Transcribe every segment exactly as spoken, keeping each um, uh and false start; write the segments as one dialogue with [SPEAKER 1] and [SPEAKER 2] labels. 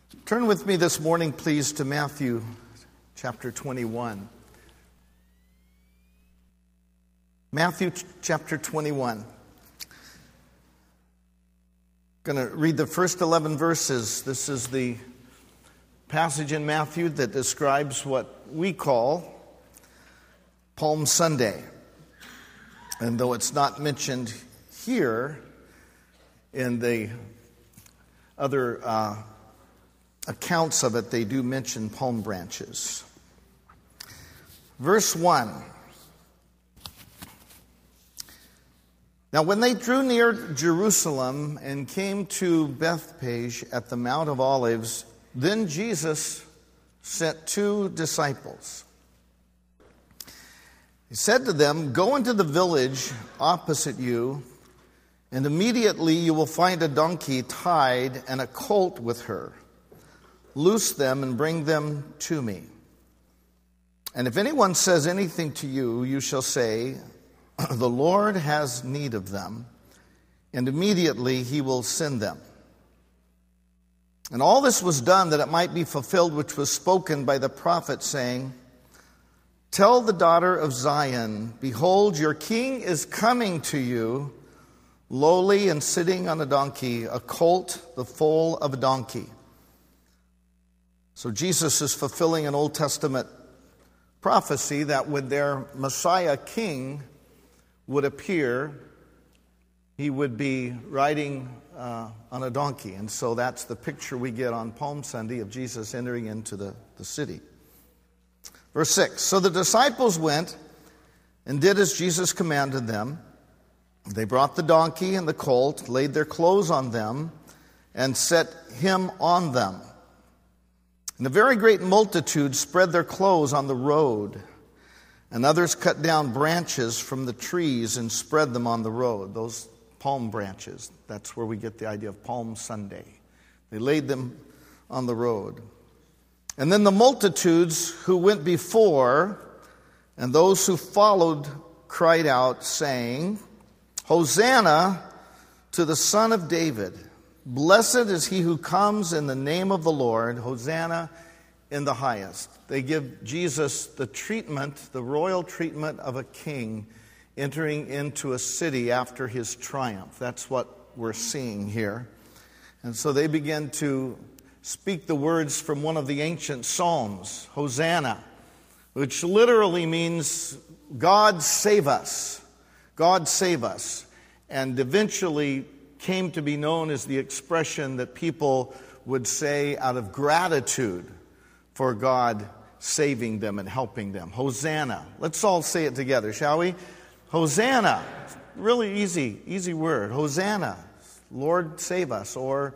[SPEAKER 1] Turn with me this morning, please, to Matthew chapter twenty-one. Matthew chapter twenty-one. I'm going to read the first eleven verses. This is the passage in Matthew that describes what we call Palm Sunday. And though it's not mentioned here in the other uh, accounts of it, they do mention palm branches. Verse one. Now when they drew near Jerusalem and came to Bethphage at the Mount of Olives, then Jesus sent two disciples. He said to them, "Go into the village opposite you, and immediately you will find a donkey tied and a colt with her. Loose them and bring them to me. And if anyone says anything to you, you shall say, 'The Lord has need of them,' and immediately he will send them." And all this was done that it might be fulfilled which was spoken by the prophet, saying, "Tell the daughter of Zion, behold, your king is coming to you, lowly and sitting on a donkey, a colt, the foal of a donkey." So Jesus is fulfilling an Old Testament prophecy that when their Messiah king would appear, he would be riding uh, on a donkey. And so that's the picture we get on Palm Sunday of Jesus entering into the, the city. Verse six, so the disciples went and did as Jesus commanded them. They brought the donkey and the colt, laid their clothes on them, and set him on them. And a very great multitude spread their clothes on the road, and others cut down branches from the trees and spread them on the road. Those palm branches, that's where we get the idea of Palm Sunday. They laid them on the road. And then the multitudes who went before and those who followed cried out, saying, "Hosanna to the Son of David. Blessed is he who comes in the name of the Lord. Hosanna in the highest." They give Jesus the treatment, the royal treatment of a king entering into a city after his triumph. That's what we're seeing here. And so they begin to speak the words from one of the ancient Psalms, Hosanna, which literally means God save us. God save us. And eventually came to be known as the expression that people would say out of gratitude for God saving them and helping them. Hosanna. Let's all say it together, shall we? Hosanna. Really easy, easy word. Hosanna. Lord, save us. Or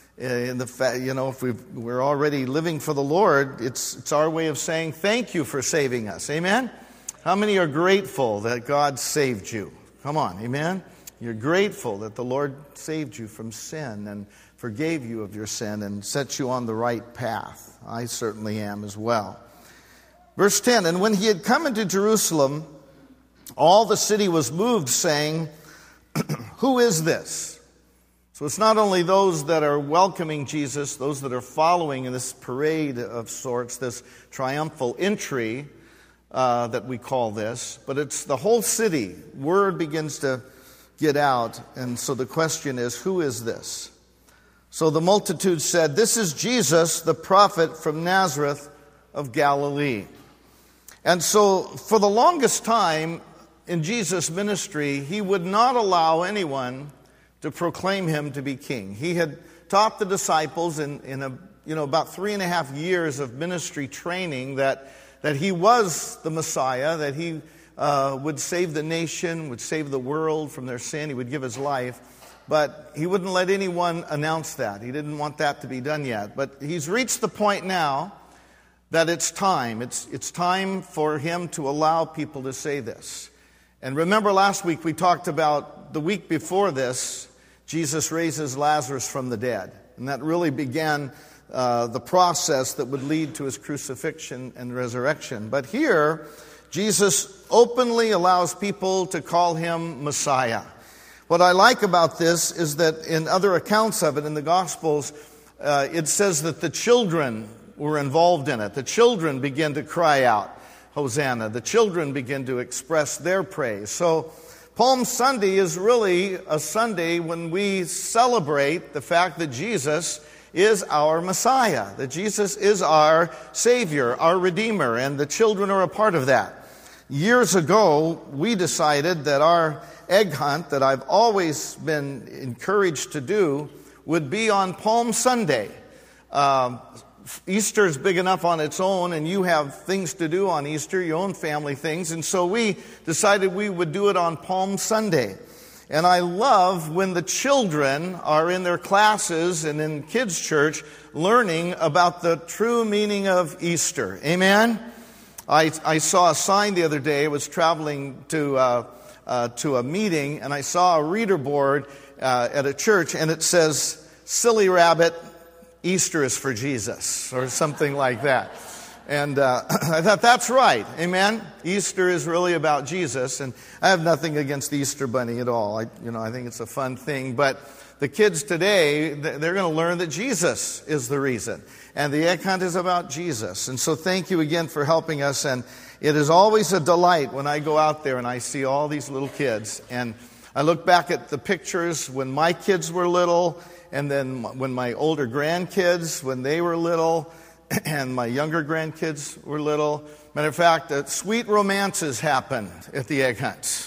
[SPEAKER 1] in the fa- you know, if we've, we're already living for the Lord, it's it's our way of saying thank you for saving us. Amen? How many are grateful that God saved you? Come on, amen? You're grateful that the Lord saved you from sin and forgave you of your sin and set you on the right path. I certainly am as well. Verse ten, and when he had come into Jerusalem, all the city was moved, saying, "Who is this?" So it's not only those that are welcoming Jesus, those that are following in this parade of sorts, this triumphal entry uh, that we call this, but it's the whole city. Word begins to get out, and so the question is, who is this? So the multitude said, "This is Jesus, the prophet from Nazareth of Galilee." And so for the longest time in Jesus' ministry, he would not allow anyone to proclaim him to be king. He had taught the disciples in, in a, you know, about three and a half years of ministry training that, that he was the Messiah, that he uh, would save the nation, would save the world from their sin, he would give his life. But he wouldn't let anyone announce that. He didn't want that to be done yet. But he's reached the point now that it's time. It's, it's time for him to allow people to say this. And remember last week we talked about the week before this, Jesus raises Lazarus from the dead. And that really began uh, the process that would lead to his crucifixion and resurrection. But here, Jesus openly allows people to call him Messiah. What I like about this is that in other accounts of it in the Gospels, uh, it says that the children were involved in it. The children begin to cry out, Hosanna. The children begin to express their praise. So Palm Sunday is really a Sunday when we celebrate the fact that Jesus is our Messiah, that Jesus is our Savior, our Redeemer, and the children are a part of that. Years ago, we decided that our egg hunt that I've always been encouraged to do would be on Palm Sunday. Uh, Easter is big enough on its own, and you have things to do on Easter, your own family things, and so we decided we would do it on Palm Sunday. And I love when the children are in their classes and in kids' church learning about the true meaning of Easter. Amen? I, I saw a sign the other day. I was traveling to uh, uh, to a meeting, and I saw a reader board uh, at a church, and it says, "Silly rabbit, Easter is for Jesus," or something like that. And uh, I thought, that's right. Amen? Easter is really about Jesus, and I have nothing against the Easter Bunny at all. I, you know, I think it's a fun thing, but the kids today, they're going to learn that Jesus is the reason. And the egg hunt is about Jesus. And so thank you again for helping us. And it is always a delight when I go out there and I see all these little kids. And I look back at the pictures when my kids were little, and then when my older grandkids, when they were little, and my younger grandkids were little. Matter of fact, uh, sweet romances happened at the egg hunts.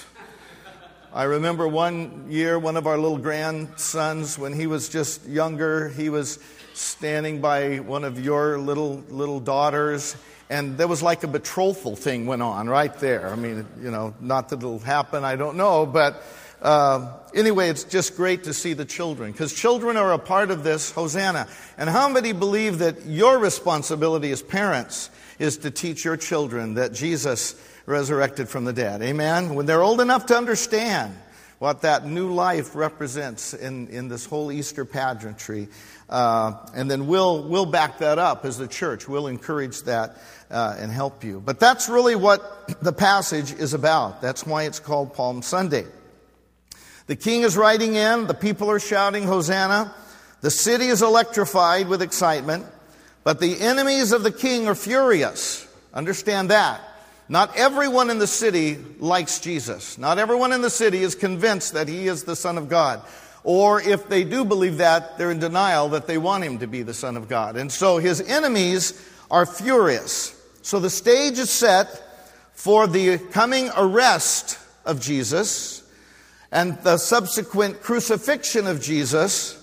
[SPEAKER 1] I remember one year, one of our little grandsons, when he was just younger, he was standing by one of your little little daughters, and there was like a betrothal thing went on right there. I mean, you know, not that it'll happen, I don't know, but uh, anyway, it's just great to see the children, because children are a part of this Hosanna. And how many believe that your responsibility as parents is to teach your children that Jesus resurrected from the dead? Amen? When they're old enough to understand what that new life represents in, in this whole Easter pageantry. Uh, and then we'll we'll back that up as the church. We'll encourage that uh, and help you. But that's really what the passage is about. That's why it's called Palm Sunday. The king is riding in. The people are shouting, Hosanna. The city is electrified with excitement. But the enemies of the king are furious. Understand that. Not everyone in the city likes Jesus. Not everyone in the city is convinced that he is the Son of God. Or if they do believe that, they're in denial that they want him to be the Son of God. And so his enemies are furious. So the stage is set for the coming arrest of Jesus and the subsequent crucifixion of Jesus,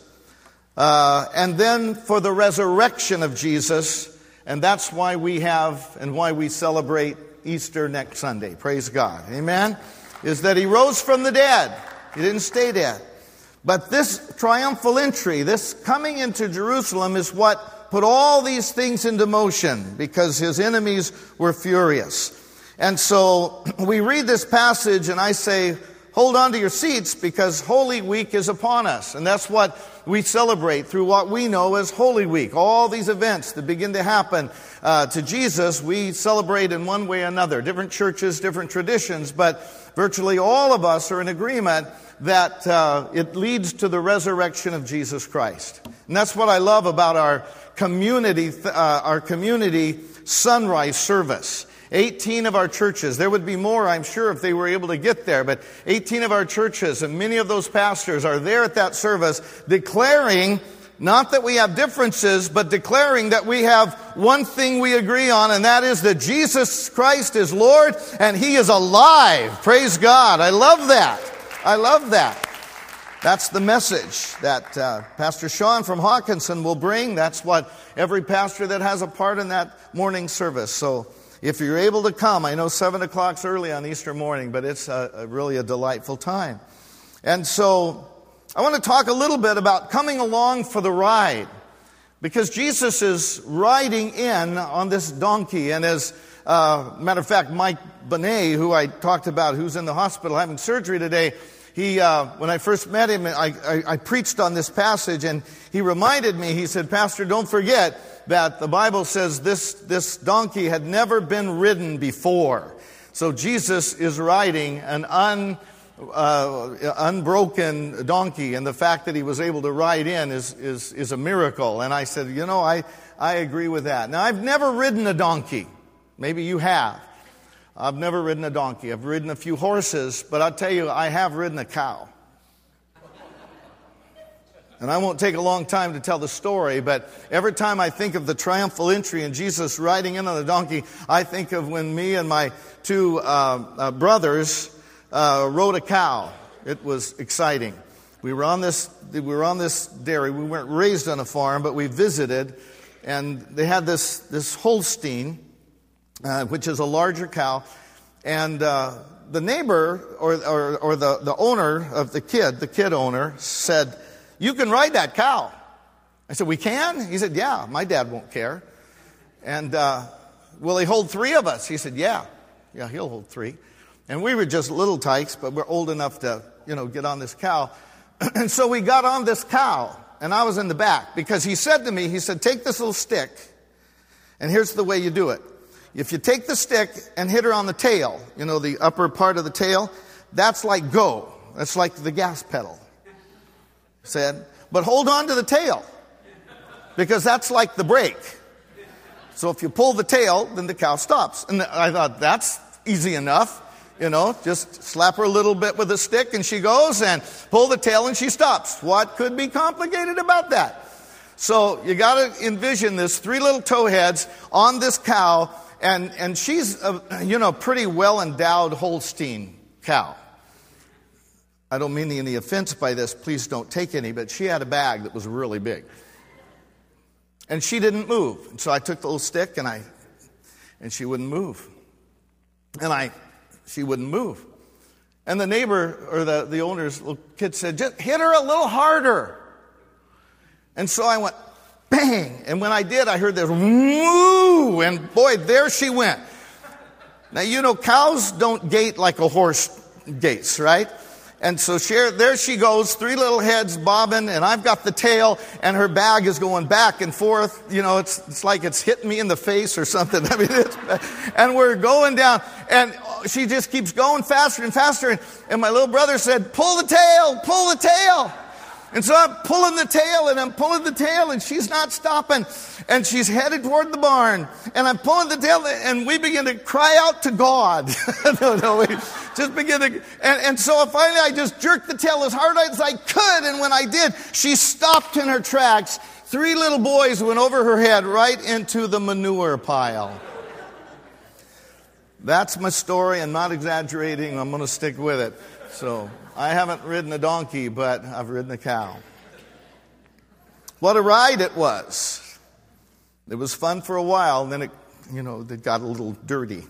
[SPEAKER 1] uh, and then for the resurrection of Jesus. And that's why we have and why we celebrate Easter next Sunday. Praise God. Amen? Is that he rose from the dead. He didn't stay dead. But this triumphal entry, this coming into Jerusalem, is what put all these things into motion, because his enemies were furious. And so we read this passage and I say, hold on to your seats, because Holy Week is upon us. And that's what we celebrate through what we know as Holy Week. All these events that begin to happen uh, to Jesus, we celebrate in one way or another. Different churches, different traditions, but virtually all of us are in agreement that uh, it leads to the resurrection of Jesus Christ. And that's what I love about our community, uh, our community sunrise service. eighteen of our churches. There would be more, I'm sure, if they were able to get there. But eighteen of our churches, and many of those pastors are there at that service declaring, not that we have differences, but declaring that we have one thing we agree on, and that is that Jesus Christ is Lord and he is alive. Praise God. I love that. I love that. That's the message that uh, Pastor Sean from Hawkinson will bring. That's what every pastor that has a part in that morning service. So if you're able to come, I know seven o'clock's early on Easter morning, but it's a, a really a delightful time. And so I want to talk a little bit about coming along for the ride, because Jesus is riding in on this donkey. And as uh, matter of fact, Mike Bonet, who I talked about, who's in the hospital having surgery today, he uh, when I first met him, I, I, I preached on this passage, and he reminded me. He said, "Pastor, don't forget that the Bible says this this donkey had never been ridden before." So Jesus is riding an uh, unbroken donkey, and the fact that he was able to ride in is, is, is a miracle. And I said, you know, I, I agree with that. Now, I've never ridden a donkey. Maybe you have. I've never ridden a donkey. I've ridden a few horses, but I'll tell you, I have ridden a cow. And I won't take a long time to tell the story, but every time I think of the triumphal entry and Jesus riding in on the donkey, I think of when me and my two uh, uh, brothers uh, rode a cow. It was exciting. We were on this. We were on this dairy. We weren't raised on a farm, but we visited, and they had this this Holstein, uh, which is a larger cow, and uh, the neighbor or or, or the, the owner of the kid, the kid owner, said, "You can ride that cow." I said, "We can?" He said, "Yeah, my dad won't care." And, uh, will he hold three of us? He said, yeah. Yeah, he'll hold three. And we were just little tykes, but we're old enough to, you know, get on this cow. And so we got on this cow, and I was in the back. Because he said to me, he said, take this little stick, and here's the way you do it. If you take the stick and hit her on the tail, you know, the upper part of the tail, that's like go. That's like the gas pedal. Said, but hold on to the tail, because that's like the brake. So if you pull the tail, then the cow stops. And I thought, that's easy enough. You know, just slap her a little bit with a stick and she goes, and pull the tail and she stops. What could be complicated about that? So you got to envision this, three little tow heads on this cow, and, and she's a, you know, pretty well-endowed Holstein cow. I don't mean any offense by this, please don't take any, but she had a bag that was really big. And she didn't move. And so I took the little stick and I, and she wouldn't move. And I, she wouldn't move. And the neighbor, or the, the owner's little kid said, just hit her a little harder. And so I went, bang. And when I did, I heard this woo. And boy, there she went. Now, you know, cows don't gait like a horse gaits, right? And so she, there she goes, three little heads bobbing, and I've got the tail, and her bag is going back and forth. You know, it's it's like it's hitting me in the face or something. I mean, it's, and we're going down, and she just keeps going faster and faster. And, and my little brother said, pull the tail, pull the tail. And so I'm pulling the tail, and I'm pulling the tail, and she's not stopping. And she's headed toward the barn. And I'm pulling the tail, and we begin to cry out to God. no, no, we just begin to... And, and so finally I just jerked the tail as hard as I could. And when I did, she stopped in her tracks. Three little boys went over her head right into the manure pile. That's my story. I'm not exaggerating. I'm going to stick with it. So... I haven't ridden a donkey, but I've ridden a cow. What a ride it was. It was fun for a while, and then it, you know, it got a little dirty.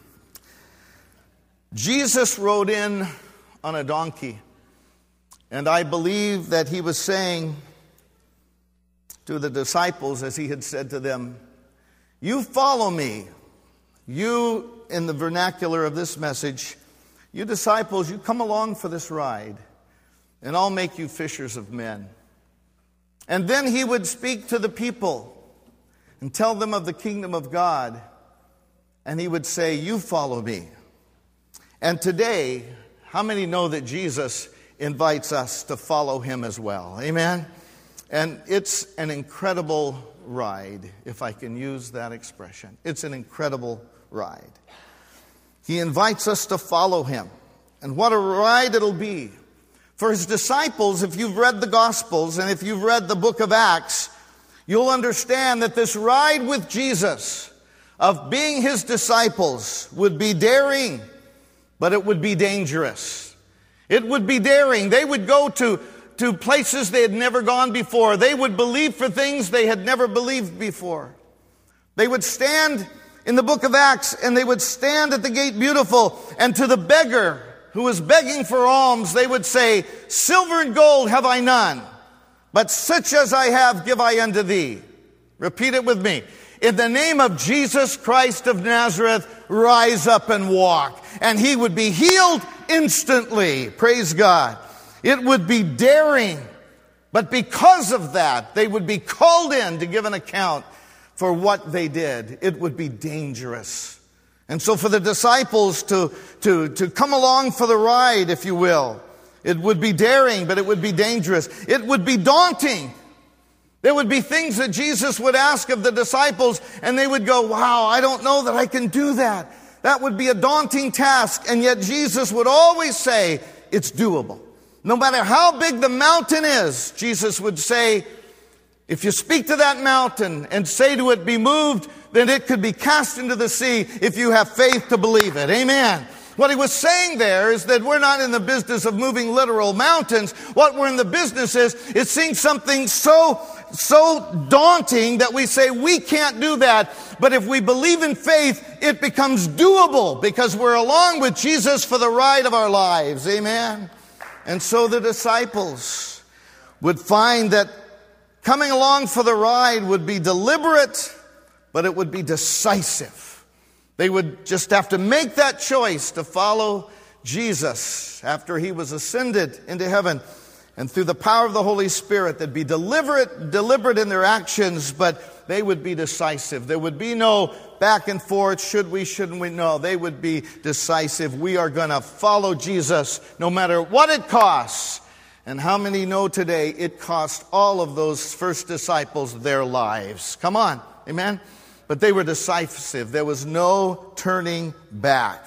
[SPEAKER 1] Jesus rode in on a donkey, and I believe that he was saying to the disciples, as he had said to them, you follow me. You, in the vernacular of this message, you disciples, you come along for this ride, and I'll make you fishers of men. And then he would speak to the people and tell them of the kingdom of God, and he would say, you follow me. And today, how many know that Jesus invites us to follow him as well? Amen? And it's an incredible ride, if I can use that expression. It's an incredible ride. He invites us to follow him. And what a ride it'll be. For his disciples, if you've read the Gospels and if you've read the book of Acts, you'll understand that this ride with Jesus of being his disciples would be daring, but it would be dangerous. It would be daring. They would go to, to places they had never gone before. They would believe for things they had never believed before. They would stand in the book of Acts, and they would stand at the gate beautiful, and to the beggar who was begging for alms, they would say, silver and gold have I none, but such as I have give I unto thee. Repeat it with me. In the name of Jesus Christ of Nazareth, rise up and walk. And he would be healed instantly. Praise God. It would be daring, but because of that, they would be called in to give an account for what they did. It would be dangerous. And so for the disciples to, to, to come along for the ride, if you will, It would be daring, but it would be dangerous. It would be daunting. There would be things that Jesus would ask of the disciples, and they would go, wow, I don't know that I can do that. That would be a daunting task, and yet Jesus would always say, it's doable. No matter how big the mountain is, Jesus would say, if you speak to that mountain and say to it, be moved, then it could be cast into the sea if you have faith to believe it. Amen. What he was saying there is that we're not in the business of moving literal mountains. What we're in the business is, is seeing something so, so daunting that we say we can't do that. But if we believe in faith, it becomes doable because we're along with Jesus for the ride of our lives. Amen. And so the disciples would find that coming along for the ride would be deliberate, but it would be decisive. They would just have to make that choice to follow Jesus after he was ascended into heaven. And through the power of the Holy Spirit, they'd be deliberate, deliberate in their actions, but they would be decisive. There would be no back and forth, should we, shouldn't we? No, they would be decisive. We are going to follow Jesus no matter what it costs. And how many know today it cost all of those first disciples their lives? Come on, amen? But they were decisive. There was no turning back.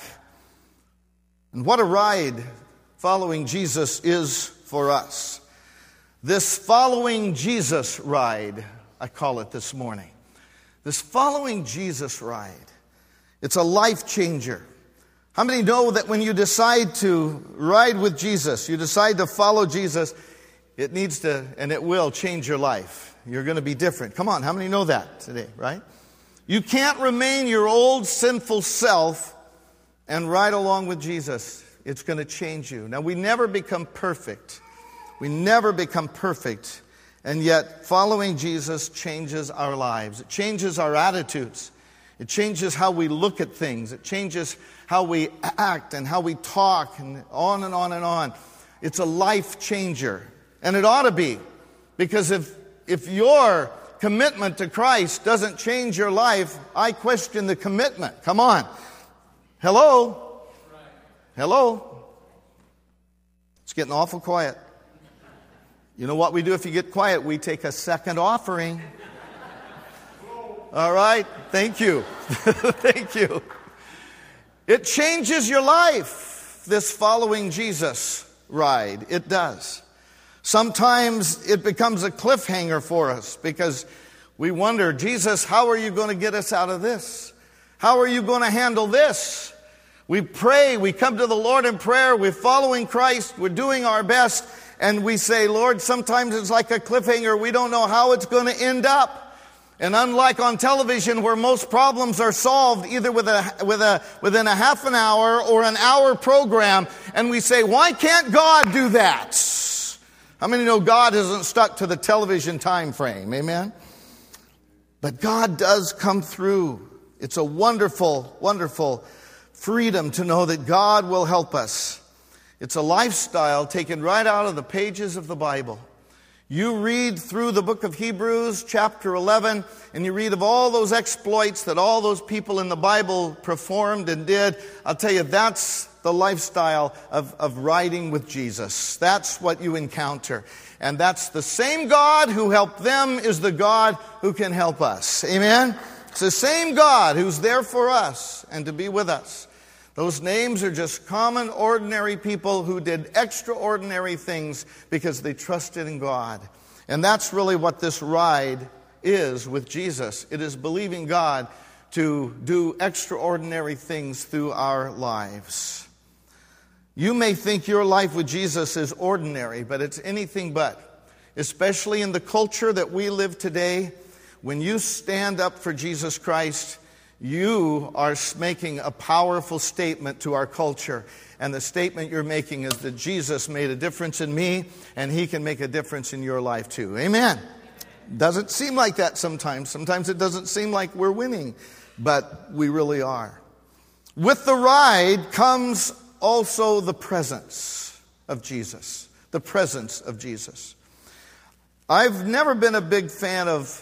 [SPEAKER 1] And what a ride following Jesus is for us. This following Jesus ride, I call it this morning. This following Jesus ride, it's a life changer. How many know that when you decide to ride with Jesus, you decide to follow Jesus, it needs to, and it will change your life. You're going to be different. Come on, how many know that today, right? You can't remain your old sinful self and ride along with Jesus. It's going to change you. Now, we never become perfect. We never become perfect. And yet, following Jesus changes our lives. It changes our attitudes. It changes how we look at things. It changes how we act and how we talk and on and on and on. It's a life changer. And it ought to be. Because if, if your commitment to Christ doesn't change your life, I question the commitment. Come on. Hello? Hello? It's getting awful quiet. You know what we do if you get quiet? We take a second offering. All right? Thank you. Thank you. It changes your life, this following Jesus ride. It does. Sometimes it becomes a cliffhanger for us because we wonder, Jesus, how are you going to get us out of this? How are you going to handle this? We pray, we come to the Lord in prayer, we're following Christ, we're doing our best, and we say, Lord, sometimes it's like a cliffhanger. We don't know how it's going to end up. And unlike on television where most problems are solved either with a, with a, within a half an hour or an hour program, and we say, why can't God do that? How many know God isn't stuck to the television time frame? Amen? But God does come through. It's a wonderful, wonderful freedom to know that God will help us. It's a lifestyle taken right out of the pages of the Bible. You read through the book of Hebrews, chapter eleven, and you read of all those exploits that all those people in the Bible performed and did. I'll tell you, that's the lifestyle of, of riding with Jesus. That's what you encounter. And that's the same God who helped them is the God who can help us. Amen? It's the same God who's there for us and to be with us. Those names are just common, ordinary people who did extraordinary things because they trusted in God. And that's really what this ride is with Jesus. It is believing God to do extraordinary things through our lives. You may think your life with Jesus is ordinary, but it's anything but. Especially in the culture that we live today, when you stand up for Jesus Christ, you are making a powerful statement to our culture. And the statement you're making is that Jesus made a difference in me, and He can make a difference in your life too. Amen. Doesn't seem like that sometimes. Sometimes it doesn't seem like we're winning, but we really are. With the ride comes also the presence of Jesus. The presence of Jesus. I've never been a big fan of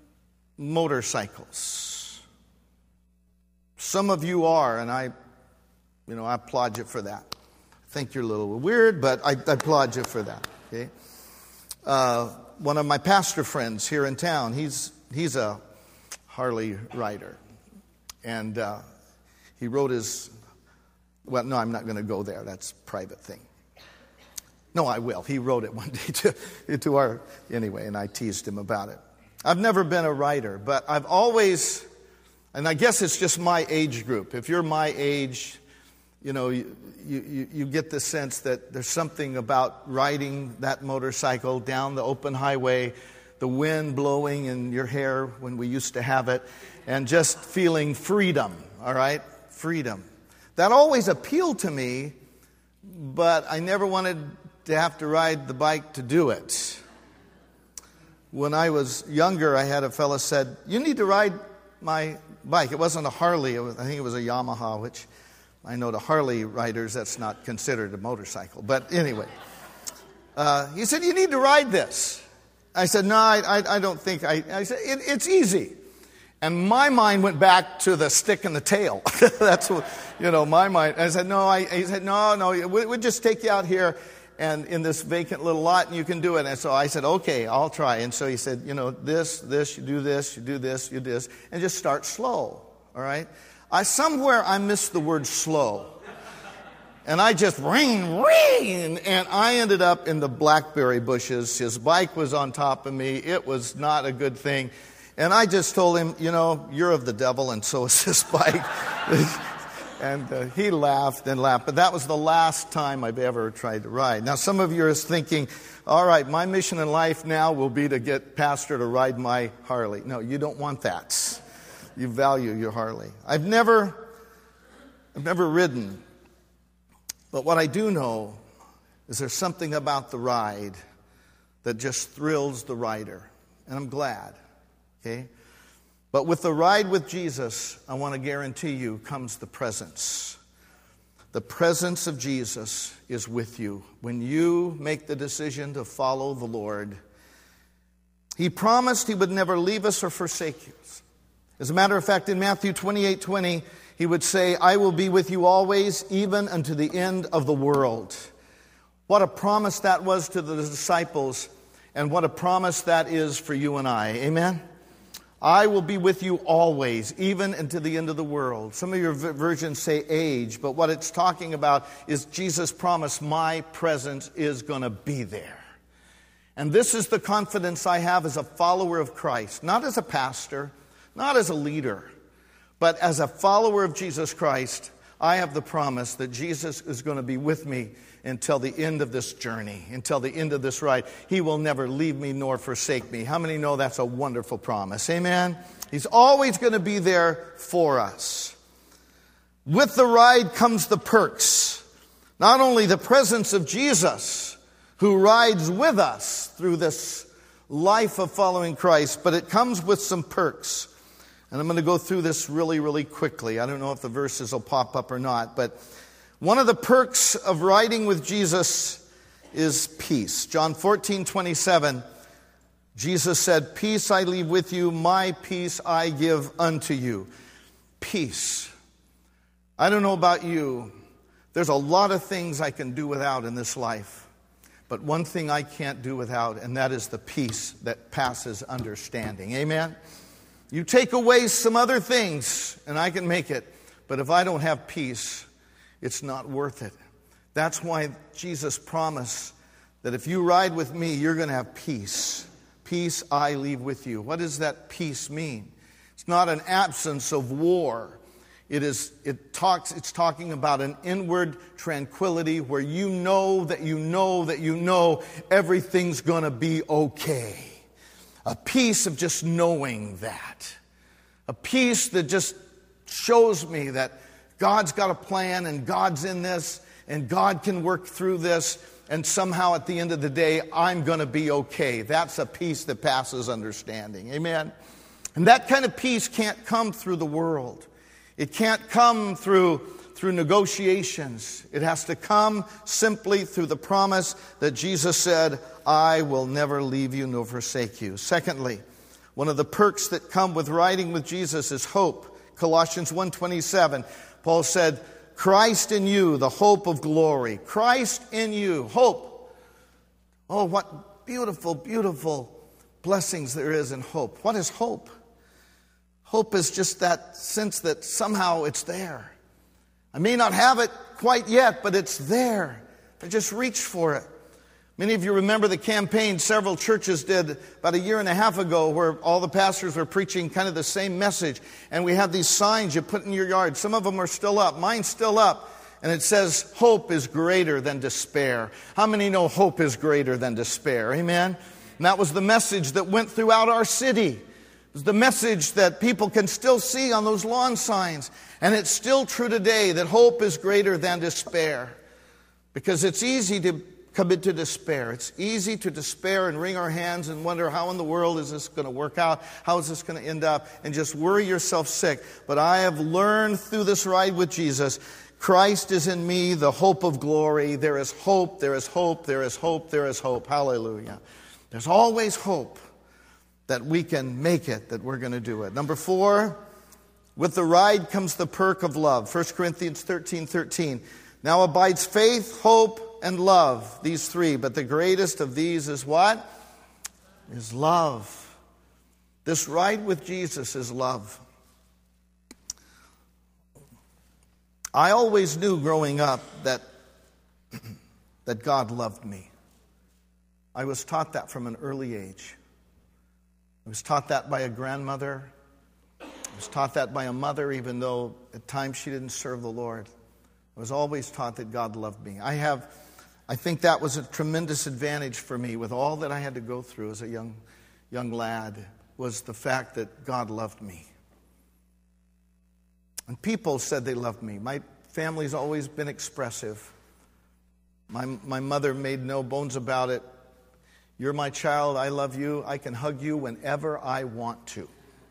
[SPEAKER 1] motorcycles. Some of you are, and I, you know, I applaud you for that. I think you're a little weird, but I, I applaud you for that. Okay. Uh, one of my pastor friends here in town, he's he's a Harley rider, and uh, he wrote his. Well, no, I'm not going to go there. That's a private thing. No, I will. He wrote it one day to to our anyway, and I teased him about it. I've never been a writer, but I've always, and I guess it's just my age group. If you're my age, you know, you, you, you get the sense that there's something about riding that motorcycle down the open highway, the wind blowing in your hair when we used to have it, and just feeling freedom, all right? Freedom. That always appealed to me, but I never wanted to have to ride the bike to do it. When I was younger, I had a fellow said, "You need to ride my bike." It wasn't a Harley. It was, I think it was a Yamaha, which I know to Harley riders, that's not considered a motorcycle. But anyway, uh, he said, "You need to ride this." I said, "No, I, I, I don't think I." I said, it, "It's easy." And my mind went back to the stick and the tail. That's what, you know, my mind. I said, "No." I, he said, "No, no. We, we'll just take you out here and in this vacant little lot, and you can do it." And so I said, "Okay, I'll try." And so he said, "You know, this, this, you do this, you do this, you do this, and just start slow." All right. I somewhere I missed the word slow. And I just ring, ring, and I ended up in the blackberry bushes. His bike was on top of me. It was not a good thing. And I just told him, "You know, you're of the devil, and so is this bike." And uh, he laughed and laughed. But that was the last time I've ever tried to ride. Now, some of you are thinking, all right, my mission in life now will be to get Pastor to ride my Harley. No, you don't want that. You value your Harley. I've never, I've never ridden. But what I do know is there's something about the ride that just thrills the rider. And I'm glad. Okay? But with the ride with Jesus, I want to guarantee you, comes the presence. The presence of Jesus is with you. When you make the decision to follow the Lord, He promised He would never leave us or forsake us. As a matter of fact, in Matthew twenty-eight twenty, He would say, "I will be with you always, even unto the end of the world." What a promise that was to the disciples, and what a promise that is for you and I. Amen? I will be with you always, even unto the end of the world. Some of your versions say age, but what it's talking about is Jesus promised, my presence is going to be there. And this is the confidence I have as a follower of Christ, not as a pastor, not as a leader, but as a follower of Jesus Christ. I have the promise that Jesus is going to be with me until the end of this journey, until the end of this ride. He will never leave me nor forsake me. How many know that's a wonderful promise? Amen? He's always going to be there for us. With the ride comes the perks. Not only the presence of Jesus, who rides with us through this life of following Christ, but it comes with some perks. And I'm going to go through this really, really quickly. I don't know if the verses will pop up or not, but one of the perks of riding with Jesus is peace. John fourteen twenty-seven, Jesus said, "Peace I leave with you, my peace I give unto you." Peace. I don't know about you. There's a lot of things I can do without in this life. But one thing I can't do without, and that is the peace that passes understanding. Amen? You take away some other things, and I can make it. But if I don't have peace, it's not worth it. That's why Jesus promised that if you ride with me, you're going to have peace. Peace I leave with you. What does that peace mean? It's not an absence of war. It is. It talks. It's talking about an inward tranquility where you know that you know that you know everything's going to be okay. A peace of just knowing that. A peace that just shows me that God's got a plan and God's in this and God can work through this, and somehow at the end of the day, I'm going to be okay. That's a peace that passes understanding. Amen? And that kind of peace can't come through the world. It can't come through, through negotiations. It has to come simply through the promise that Jesus said, "I will never leave you nor forsake you." Secondly, one of the perks that come with riding with Jesus is hope. Colossians one twenty-seven, Paul said, Christ in you, the hope of glory. Christ in you, hope. Oh, what beautiful, beautiful blessings there is in hope. What is hope? Hope is just that sense that somehow it's there. I may not have it quite yet, but it's there. I just reach for it. Many of you remember the campaign several churches did about a year and a half ago where all the pastors were preaching kind of the same message. And we have these signs you put in your yard. Some of them are still up. Mine's still up. And it says, hope is greater than despair. How many know hope is greater than despair? Amen? And that was the message that went throughout our city. It was the message that people can still see on those lawn signs. And it's still true today that hope is greater than despair. Because it's easy to come into despair. It's easy to despair and wring our hands and wonder, how in the world is this going to work out? How is this going to end up? And just worry yourself sick. But I have learned through this ride with Jesus, Christ is in me, the hope of glory. There is hope, there is hope, there is hope, there is hope. Hallelujah. There's always hope that we can make it, that we're going to do it. Number four, with the ride comes the perk of love. First Corinthians thirteen thirteen. Now abides faith, hope, and love, these three. But the greatest of these is what? Is love. This ride with Jesus is love. I always knew growing up that, that God loved me. I was taught that from an early age. I was taught that by a grandmother. I was taught that by a mother, even though at times she didn't serve the Lord. I was always taught that God loved me. I have, I think that was a tremendous advantage for me with all that I had to go through as a young, young lad, was the fact that God loved me. And people said they loved me. My family's always been expressive. My, my mother made no bones about it. You're my child, I love you, I can hug you whenever I want to.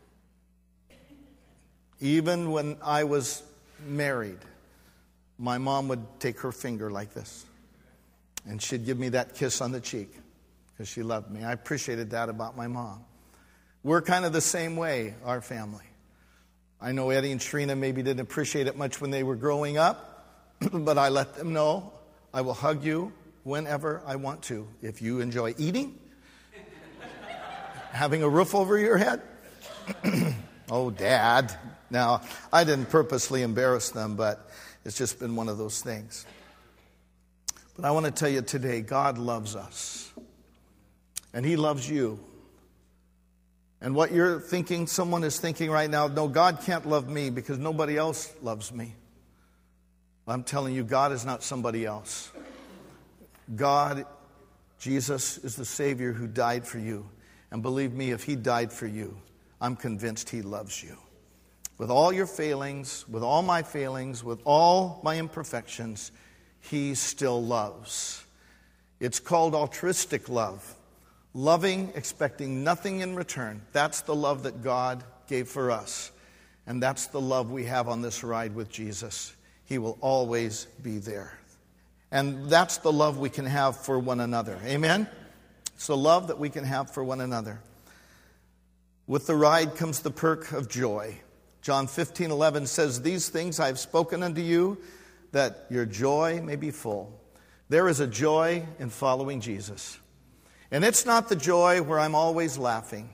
[SPEAKER 1] Even when I was married, my mom would take her finger like this, and she'd give me that kiss on the cheek because she loved me. I appreciated that about my mom. We're kind of the same way, our family. I know Eddie and Trina maybe didn't appreciate it much when they were growing up, but I let them know I will hug you whenever I want to. If you enjoy eating, having a roof over your head. Oh, Dad. Now, I didn't purposely embarrass them, but it's just been one of those things. But I want to tell you today, God loves us. And He loves you. And what you're thinking, someone is thinking right now, no, God can't love me because nobody else loves me. I'm telling you, God is not somebody else. God, Jesus, is the Savior who died for you. And believe me, if He died for you, I'm convinced He loves you. With all your failings, with all my failings, with all my imperfections, He still loves. It's called altruistic love. Loving, expecting nothing in return. That's the love that God gave for us. And that's the love we have on this ride with Jesus. He will always be there. And that's the love we can have for one another. Amen? It's the love that we can have for one another. With the ride comes the perk of joy. John fifteen eleven says, "These things I have spoken unto you, that your joy may be full." There is a joy in following Jesus. And it's not the joy where I'm always laughing.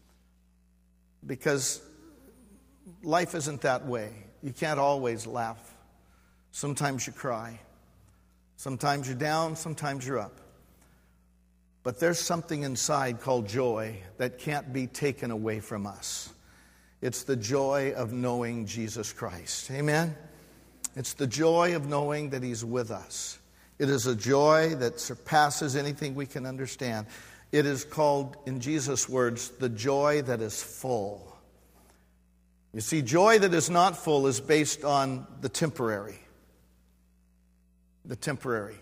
[SPEAKER 1] Because life isn't that way. You can't always laugh. Sometimes you cry. Sometimes you're down, sometimes you're up. But there's something inside called joy that can't be taken away from us. It's the joy of knowing Jesus Christ. Amen? It's the joy of knowing that He's with us. It is a joy that surpasses anything we can understand. It is called, in Jesus' words, the joy that is full. You see, joy that is not full is based on the temporary. The temporary.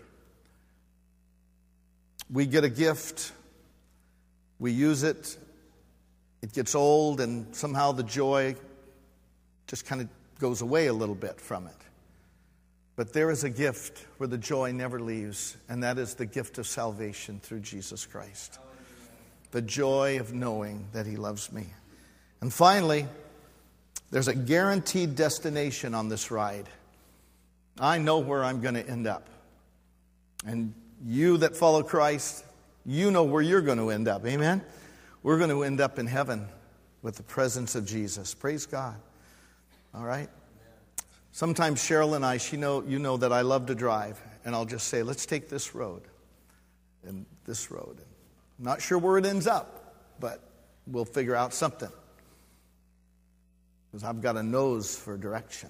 [SPEAKER 1] We get a gift, we use it, it gets old, and somehow the joy just kind of goes away a little bit from it. But there is a gift where the joy never leaves, and that is the gift of salvation through Jesus Christ. The joy of knowing that He loves me. And finally, there's a guaranteed destination on this ride. I know where I'm going to end up. And you that follow Christ, you know where you're going to end up. Amen? We're going to end up in heaven with the presence of Jesus. Praise God. All right? Sometimes Cheryl and I, she know, you know that I love to drive. And I'll just say, let's take this road. And this road. I'm not sure where it ends up, but we'll figure out something. Because I've got a nose for direction.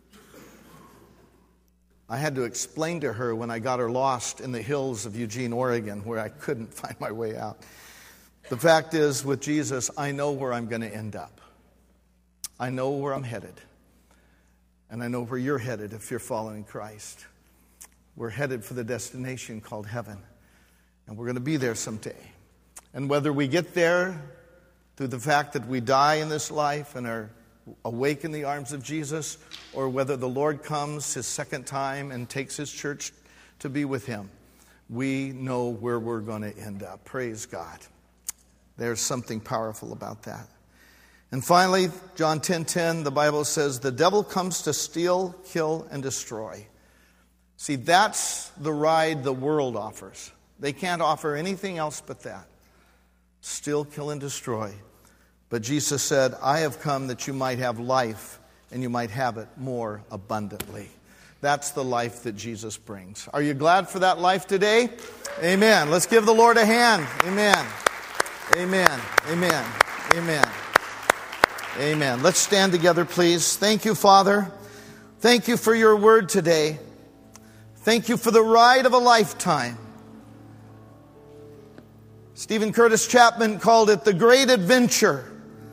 [SPEAKER 1] I had to explain to her when I got her lost in the hills of Eugene, Oregon, where I couldn't find my way out. The fact is, with Jesus, I know where I'm going to end up. I know where I'm headed. And I know where you're headed if you're following Christ. We're headed for the destination called heaven. And we're going to be there someday. And whether we get there through the fact that we die in this life and are awake in the arms of Jesus, or whether the Lord comes his second time and takes his church to be with him, we know where we're going to end up. Praise God. There's something powerful about that. And finally, John ten ten, the Bible says, the devil comes to steal, kill, and destroy. See, that's the ride the world offers. They can't offer anything else but that. Steal, kill, and destroy. But Jesus said, I have come that you might have life, and you might have it more abundantly. That's the life that Jesus brings. Are you glad for that life today? Amen. Let's give the Lord a hand. Amen. Amen. Amen. Amen. Amen. Let's stand together, please. Thank you, Father. Thank you for your word today. Thank you for the ride of a lifetime. Stephen Curtis Chapman called it the great adventure.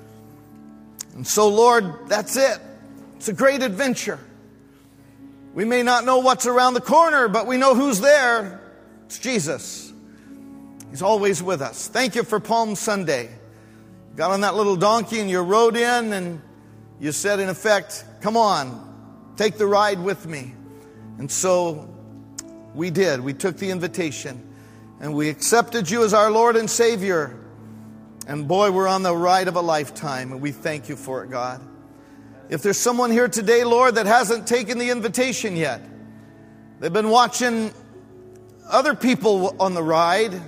[SPEAKER 1] And so, Lord, that's it. It's a great adventure. We may not know what's around the corner, but we know who's there. It's Jesus. He's always with us. Thank you for Palm Sunday. You got on that little donkey and you rode in and you said, in effect, come on, take the ride with me. And so we did. We took the invitation and we accepted you as our Lord and Savior. And boy, we're on the ride of a lifetime, and we thank you for it, God. If there's someone here today, Lord, that hasn't taken the invitation yet, they've been watching other people on the ride,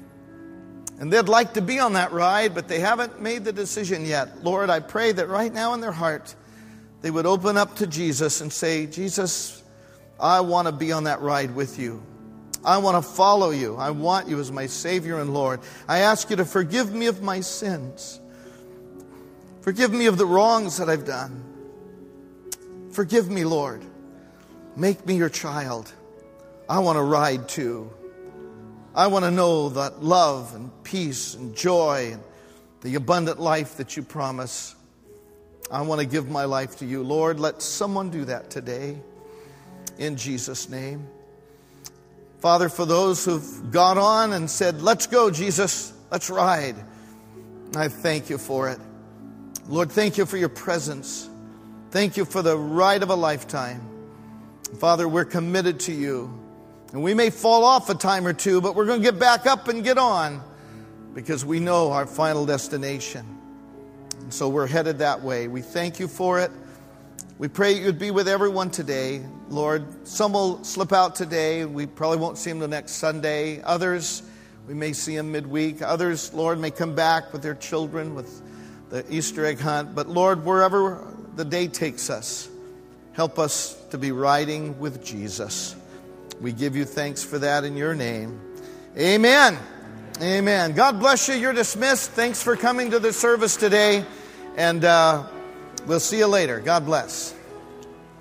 [SPEAKER 1] and they'd like to be on that ride, but they haven't made the decision yet. Lord, I pray that right now in their heart, they would open up to Jesus and say, Jesus, I want to be on that ride with you. I want to follow you. I want you as my Savior and Lord. I ask you to forgive me of my sins. Forgive me of the wrongs that I've done. Forgive me, Lord. Make me your child. I want to ride too. I want to know that love and peace and joy and the abundant life that you promise. I want to give my life to you. Lord, let someone do that today. In Jesus' name. Father, for those who've gone on and said, let's go, Jesus, let's ride. I thank you for it. Lord, thank you for your presence. Thank you for the ride of a lifetime. Father, we're committed to you. And we may fall off a time or two, but we're going to get back up and get on because we know our final destination. And so we're headed that way. We thank you for it. We pray you'd be with everyone today. Lord, some will slip out today. We probably won't see them the next Sunday. Others, we may see them midweek. Others, Lord, may come back with their children with the Easter egg hunt. But Lord, wherever the day takes us, help us to be riding with Jesus. We give you thanks for that in your name. Amen. Amen. God bless you. You're dismissed. Thanks for coming to the service today. And uh, we'll see you later. God bless.